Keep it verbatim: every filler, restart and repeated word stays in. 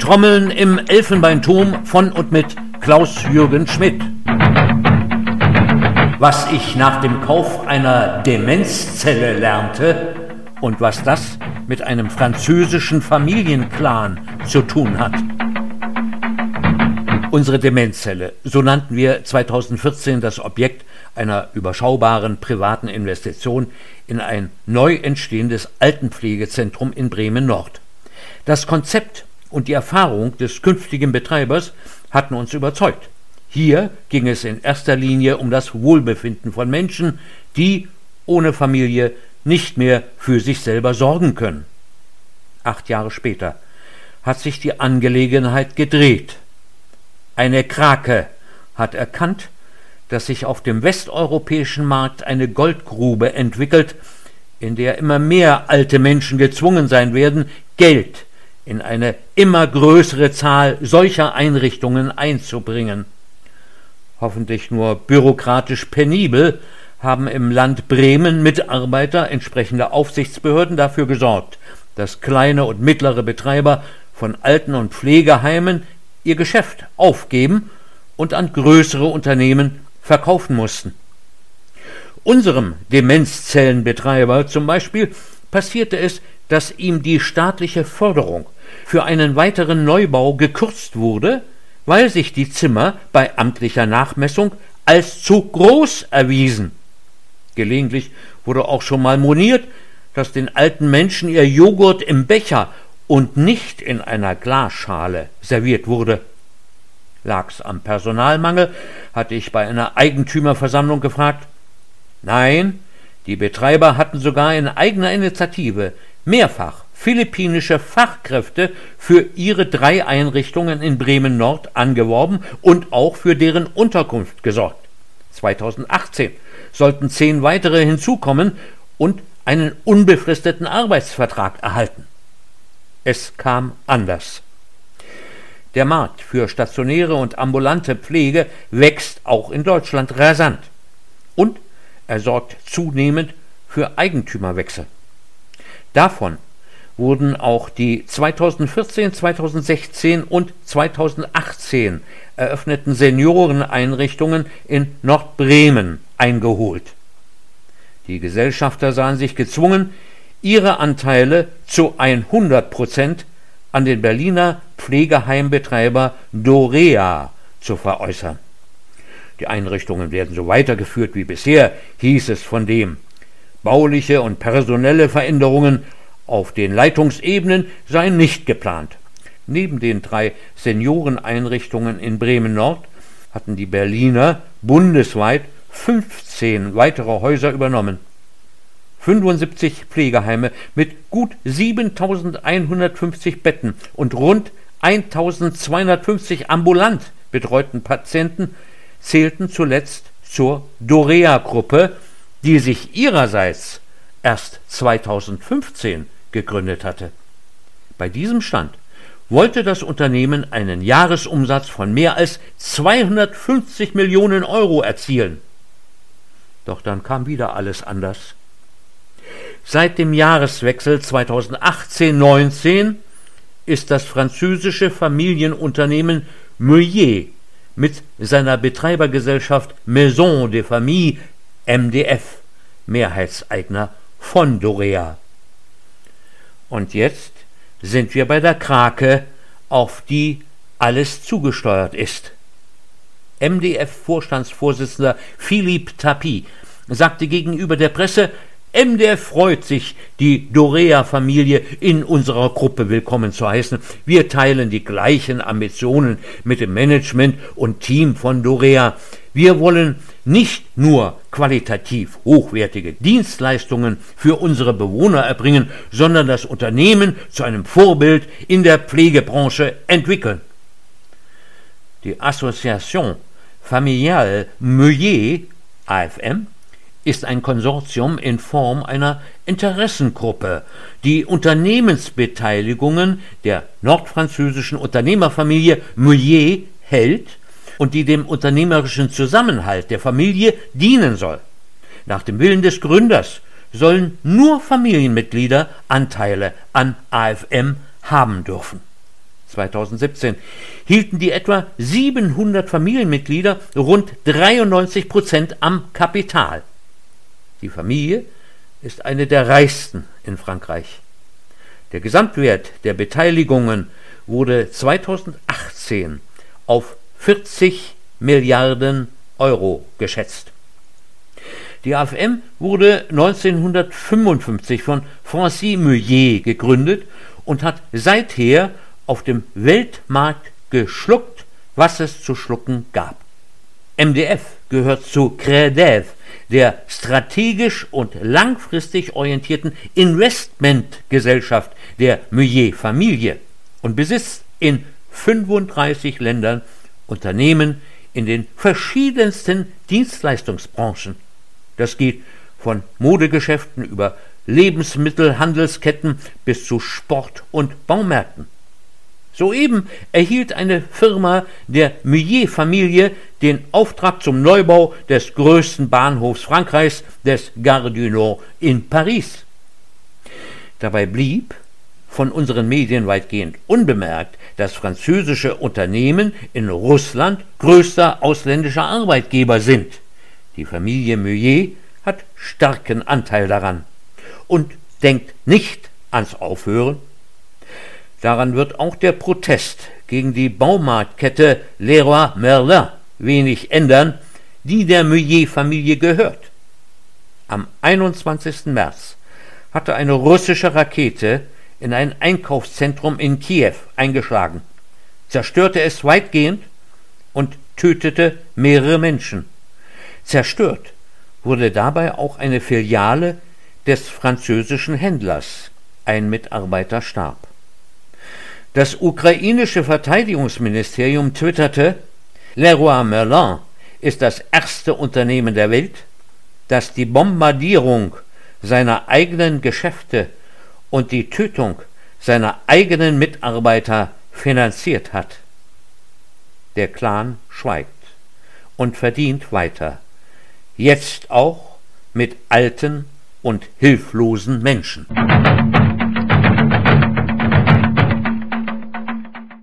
Trommeln im Elfenbeinturm von und mit Klaus-Jürgen Schmidt. Was ich nach dem Kauf einer Demenzzelle lernte und was das mit einem französischen Familienclan zu tun hat. Unsere Demenzzelle, so nannten wir zweitausendvierzehn das Objekt einer überschaubaren privaten Investition in ein neu entstehendes Altenpflegezentrum in Bremen-Nord. Das Konzept und die Erfahrung des künftigen Betreibers hatten uns überzeugt. Hier ging es in erster Linie um das Wohlbefinden von Menschen, die ohne Familie nicht mehr für sich selber sorgen können. Acht Jahre später hat sich die Angelegenheit gedreht. Eine Krake hat erkannt, dass sich auf dem westeuropäischen Markt eine Goldgrube entwickelt, in der immer mehr alte Menschen gezwungen sein werden, Geld in eine immer größere Zahl solcher Einrichtungen einzubringen. Hoffentlich nur bürokratisch penibel haben im Land Bremen Mitarbeiter entsprechender Aufsichtsbehörden dafür gesorgt, dass kleine und mittlere Betreiber von Alten- und Pflegeheimen ihr Geschäft aufgeben und an größere Unternehmen verkaufen mussten. Unserem Demenzzellenbetreiber zum Beispiel passierte es, dass ihm die staatliche Förderung für einen weiteren Neubau gekürzt wurde, weil sich die Zimmer bei amtlicher Nachmessung als zu groß erwiesen. Gelegentlich wurde auch schon mal moniert, dass den alten Menschen ihr Joghurt im Becher und nicht in einer Glasschale serviert wurde. Lag's am Personalmangel, hatte ich bei einer Eigentümerversammlung gefragt. Nein, die Betreiber hatten sogar in eigener Initiative mehrfach philippinische Fachkräfte für ihre drei Einrichtungen in Bremen-Nord angeworben und auch für deren Unterkunft gesorgt. zweitausendachtzehn sollten zehn weitere hinzukommen und einen unbefristeten Arbeitsvertrag erhalten. Es kam anders. Der Markt für stationäre und ambulante Pflege wächst auch in Deutschland rasant und er sorgt zunehmend für Eigentümerwechsel. Davon wurden auch die zweitausendvierzehn, zweitausendsechzehn und zweitausendachtzehn eröffneten Senioreneinrichtungen in Nordbremen eingeholt. Die Gesellschafter sahen sich gezwungen, ihre Anteile zu hundert Prozent an den Berliner Pflegeheimbetreiber Dorea zu veräußern. Die Einrichtungen werden so weitergeführt wie bisher, hieß es von dem. Bauliche und personelle Veränderungen auf den Leitungsebenen seien nicht geplant. Neben den drei Senioreneinrichtungen in Bremen-Nord hatten die Berliner bundesweit fünfzehn weitere Häuser übernommen. fünfundsiebzig Pflegeheime mit gut siebentausendeinhundertfünfzig Betten und rund eintausendzweihundertfünfzig ambulant betreuten Patienten zählten zuletzt zur Dorea-Gruppe, die sich ihrerseits erst zweitausendfünfzehn gegründet hatte. Bei diesem Stand wollte das Unternehmen einen Jahresumsatz von mehr als zweihundertfünfzig Millionen Euro erzielen. Doch dann kam wieder alles anders. Seit dem Jahreswechsel zweitausendachtzehn neunzehn ist das französische Familienunternehmen Meunier mit seiner Betreibergesellschaft Maison de Famille M D F Mehrheitseigner von Dorea. Und jetzt sind wir bei der Krake, auf die alles zugesteuert ist. M D F-Vorstandsvorsitzender Philippe Tapie sagte gegenüber der Presse, M D F freut sich, die Dorea-Familie in unserer Gruppe willkommen zu heißen. Wir teilen die gleichen Ambitionen mit dem Management und Team von Dorea. Wir wollen nicht nur qualitativ hochwertige Dienstleistungen für unsere Bewohner erbringen, sondern das Unternehmen zu einem Vorbild in der Pflegebranche entwickeln. Die Association Familiale Meunier, A F M, ist ein Konsortium in Form einer Interessengruppe, die Unternehmensbeteiligungen der nordfranzösischen Unternehmerfamilie Meunier hält und die dem unternehmerischen Zusammenhalt der Familie dienen soll. Nach dem Willen des Gründers sollen nur Familienmitglieder Anteile an A F M haben dürfen. zweitausendsiebzehn hielten die etwa siebenhundert Familienmitglieder rund dreiundneunzig Prozent am Kapital. Die Familie ist eine der reichsten in Frankreich. Der Gesamtwert der Beteiligungen wurde zweitausendachtzehn auf vierzig Milliarden Euro geschätzt. Die A F M wurde neunzehnhundertfünfundfünfzig von Francis Meunier gegründet und hat seither auf dem Weltmarkt geschluckt, was es zu schlucken gab. M D F gehört zu Crédev, der strategisch und langfristig orientierten Investmentgesellschaft der Meunier-Familie und besitzt in fünfunddreißig Ländern Unternehmen in den verschiedensten Dienstleistungsbranchen. Das geht von Modegeschäften über Lebensmittelhandelsketten bis zu Sport- und Baumärkten. Soeben erhielt eine Firma der Meunier-Familie den Auftrag zum Neubau des größten Bahnhofs Frankreichs, des Gare du Nord in Paris. Dabei blieb von unseren Medien weitgehend unbemerkt, dass französische Unternehmen in Russland größter ausländischer Arbeitgeber sind. Die Familie Meunier hat starken Anteil daran und denkt nicht ans Aufhören. Daran wird auch der Protest gegen die Baumarktkette Leroy Merlin wenig ändern, die der Meunier-Familie gehört. Am einundzwanzigsten März hatte eine russische Rakete in ein Einkaufszentrum in Kiew eingeschlagen, zerstörte es weitgehend und tötete mehrere Menschen. Zerstört wurde dabei auch eine Filiale des französischen Händlers. Ein Mitarbeiter starb. Das ukrainische Verteidigungsministerium twitterte: Leroy Merlin ist das erste Unternehmen der Welt, das die Bombardierung seiner eigenen Geschäfte und die Tötung seiner eigenen Mitarbeiter finanziert hat. Der Clan schweigt und verdient weiter, jetzt auch mit alten und hilflosen Menschen.